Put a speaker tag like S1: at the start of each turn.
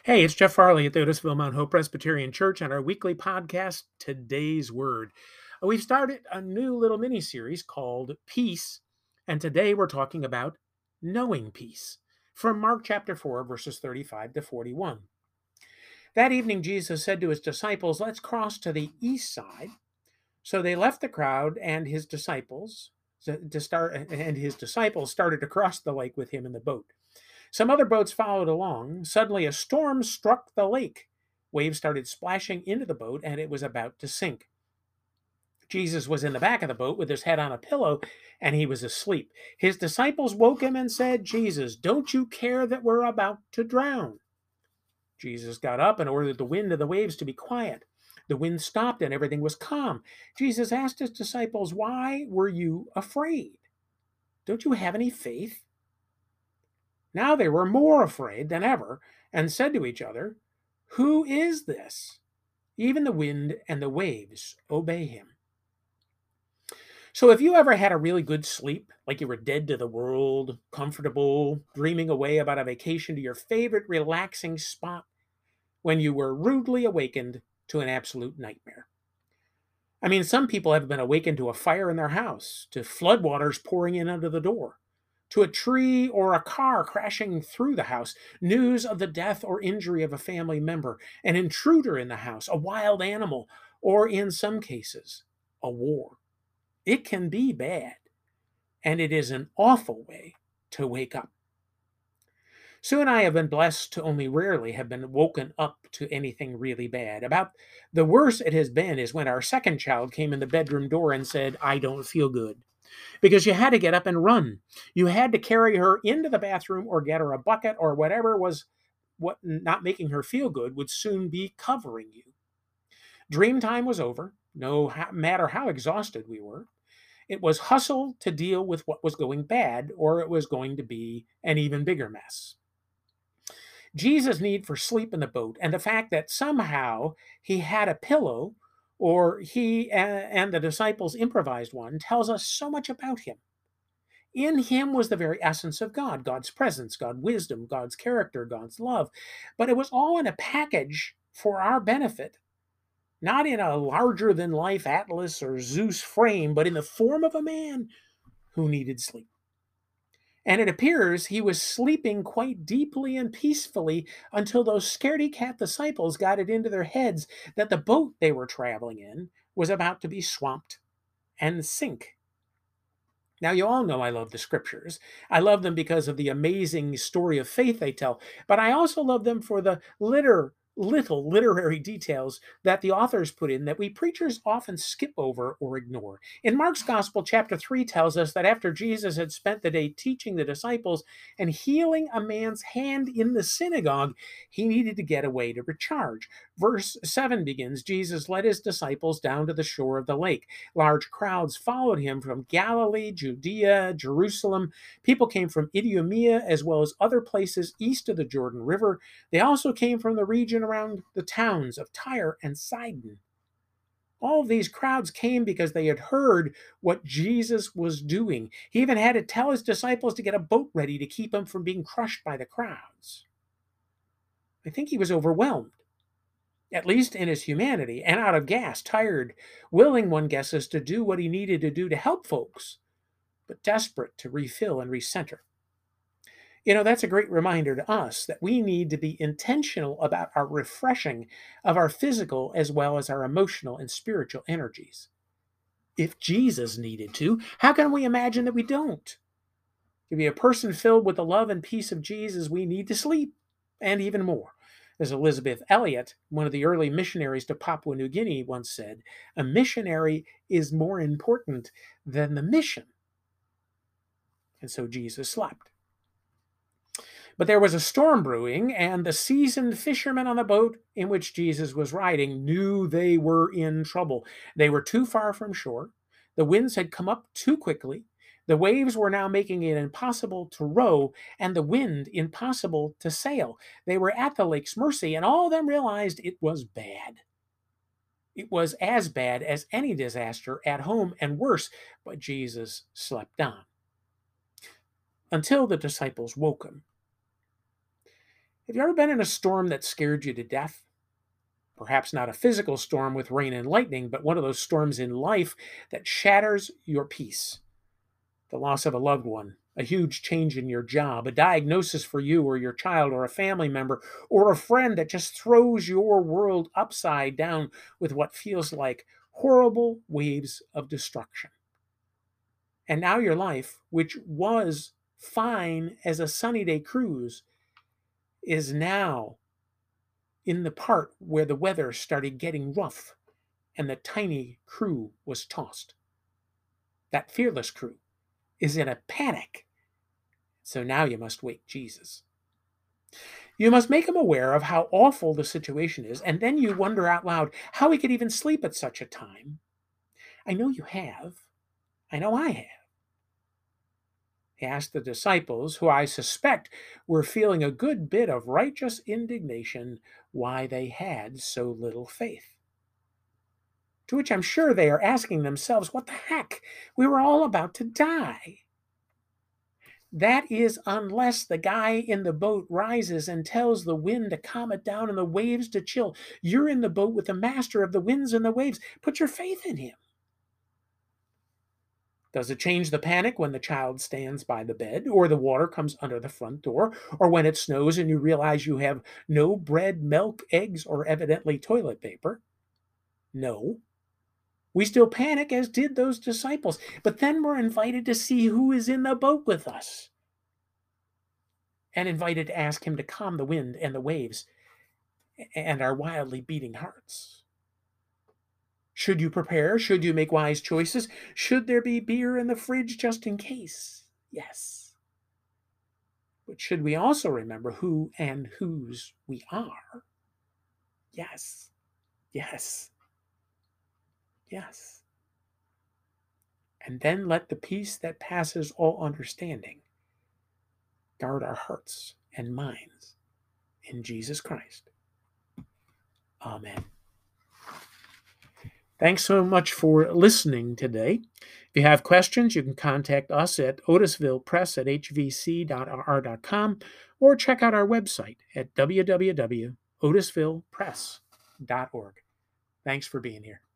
S1: Hey, it's Jeff Farley at the Otisville Mount Hope Presbyterian Church on our weekly podcast, Today's Word. We've started a new little mini series called Peace, and today we're talking about knowing peace from Mark chapter 4, verses 35 to 41. That evening, Jesus said to his disciples, "Let's cross to the east side." So they left the crowd and his disciples started to cross the lake with him in the boat. Some other boats followed along. Suddenly, a storm struck the lake. Waves started splashing into the boat, and it was about to sink. Jesus was in the back of the boat with his head on a pillow, and he was asleep. His disciples woke him and said, "Jesus, don't you care that we're about to drown?" Jesus got up and ordered the wind and the waves to be quiet. The wind stopped and everything was calm. Jesus asked his disciples, "Why were you afraid? Don't you have any faith?" Now they were more afraid than ever and said to each other, "Who is this? Even the wind and the waves obey him." So, if you ever had a really good sleep, like you were dead to the world, comfortable, dreaming away about a vacation to your favorite relaxing spot, when you were rudely awakened to an absolute nightmare. I mean, some people have been awakened to a fire in their house, to floodwaters pouring in under the door, to a tree or a car crashing through the house, news of the death or injury of a family member, an intruder in the house, a wild animal, or in some cases, a war. It can be bad, and it is an awful way to wake up. Sue and I have been blessed to only rarely have been woken up to anything really bad. About the worst it has been is when our second child came in the bedroom door and said, "I don't feel good." Because you had to get up and run. You had to carry her into the bathroom or get her a bucket or whatever was what not making her feel good would soon be covering you. Dream time was over, no matter how exhausted we were. It was hustle to deal with what was going bad, or it was going to be an even bigger mess. Jesus' need for sleep in the boat and the fact that somehow he had a pillow or he and the disciples improvised one tells us so much about him. In him was the very essence of God, God's presence, God's wisdom, God's character, God's love. But it was all in a package for our benefit, not in a larger than life Atlas or Zeus frame, but in the form of a man who needed sleep. And it appears he was sleeping quite deeply and peacefully until those scaredy cat disciples got it into their heads that the boat they were traveling in was about to be swamped and sink. Now, you all know I love the scriptures. I love them because of the amazing story of faith they tell, but I also love them for the little literary details that the authors put in that we preachers often skip over or ignore. In Mark's Gospel, chapter 3 tells us that after Jesus had spent the day teaching the disciples and healing a man's hand in the synagogue, he needed to get away to recharge. Verse 7 begins, Jesus led his disciples down to the shore of the lake. Large crowds followed him from Galilee, Judea, Jerusalem. People came from Idumea as well as other places east of the Jordan River. They also came from the region around the towns of Tyre and Sidon. All of these crowds came because they had heard what Jesus was doing. He even had to tell his disciples to get a boat ready to keep him from being crushed by the crowds. I think he was overwhelmed, at least in his humanity, and out of gas, tired, willing, one guesses, to do what he needed to do to help folks, but desperate to refill and recenter. That's a great reminder to us that we need to be intentional about our refreshing of our physical as well as our emotional and spiritual energies. If Jesus needed to, how can we imagine that we don't? To be a person filled with the love and peace of Jesus, we need to sleep, and even more. As Elizabeth Elliot, one of the early missionaries to Papua New Guinea, once said, "A missionary is more important than the mission." And so Jesus slept. But there was a storm brewing, and the seasoned fishermen on the boat in which Jesus was riding knew they were in trouble. They were too far from shore. The winds had come up too quickly. The waves were now making it impossible to row, and the wind impossible to sail. They were at the lake's mercy, and all of them realized it was bad. It was as bad as any disaster at home and worse, but Jesus slept on until the disciples woke him. Have you ever been in a storm that scared you to death? Perhaps not a physical storm with rain and lightning, but one of those storms in life that shatters your peace. The loss of a loved one, a huge change in your job, a diagnosis for you or your child or a family member or a friend that just throws your world upside down with what feels like horrible waves of destruction. And now your life, which was fine as a sunny day cruise, is now in the part where the weather started getting rough and the tiny crew was tossed. That fearless crew is in a panic. So now you must wake Jesus. You must make him aware of how awful the situation is, and then you wonder out loud how he could even sleep at such a time. I know you have. I know I have. He asked the disciples, who I suspect were feeling a good bit of righteous indignation, why they had so little faith. To which I'm sure they are asking themselves, what the heck? We were all about to die. That is, unless the guy in the boat rises and tells the wind to calm it down and the waves to chill. You're in the boat with the master of the winds and the waves. Put your faith in him. Does it change the panic when the child stands by the bed, or the water comes under the front door, or when it snows and you realize you have no bread, milk, eggs, or evidently toilet paper? No. We still panic, as did those disciples, but then we're invited to see who is in the boat with us and invited to ask him to calm the wind and the waves and our wildly beating hearts. Should you prepare? Should you make wise choices? Should there be beer in the fridge just in case? Yes. But should we also remember who and whose we are? Yes. Yes. Yes. And then let the peace that passes all understanding guard our hearts and minds in Jesus Christ. Amen. Thanks so much for listening today. If you have questions, you can contact us at otisvillepress@hvc.rr.com or check out our website at www.otisvillepress.org. Thanks for being here.